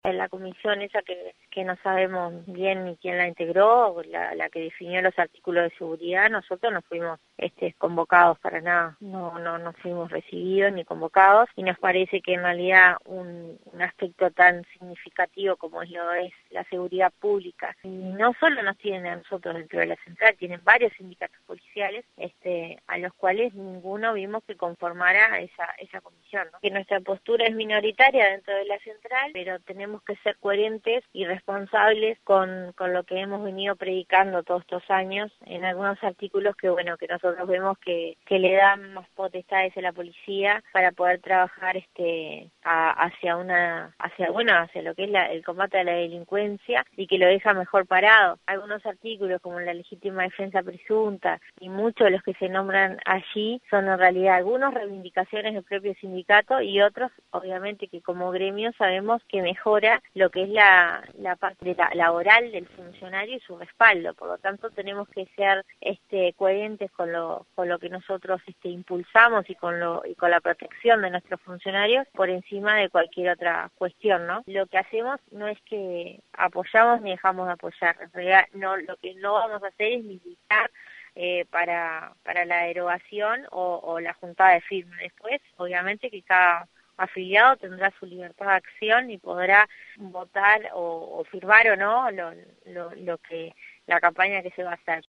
En la comisión esa que no sabemos bien ni quién la integró, la que definió los artículos de seguridad, nosotros no fuimos convocados para nada, no fuimos recibidos ni convocados, y nos parece que en realidad un aspecto tan significativo como lo es la seguridad pública, y no solo nos tienen a nosotros dentro de la central, tienen varios sindicatos policiales, a los cuales ninguno vimos que conformara esa comisión, ¿no? Que nuestra postura es minoritaria dentro de la central, pero tenemos que ser coherentes y responsables con lo que hemos venido predicando todos estos años en algunos artículos que nosotros vemos que le dan más potestades a la policía para poder trabajar hacia lo que es el combate a la delincuencia, y que lo deja mejor parado. Algunos artículos como la legítima defensa presunta y muchos de los que se nombran allí son en realidad algunos reivindicaciones del propio sindicato, y otros obviamente que como gremio sabemos que mejora lo que es la parte laboral del funcionario y su respaldo. Por lo tanto tenemos que ser coherentes con lo que nosotros impulsamos y con la protección de nuestros funcionarios por encima de cualquier otra cuestión, ¿no? Lo que hacemos no es que apoyamos ni dejamos de apoyar. En realidad lo que no vamos a hacer es militar para la derogación o la juntada de firmas. Después, obviamente que cada afiliado tendrá su libertad de acción y podrá votar o firmar o no la campaña que se va a hacer.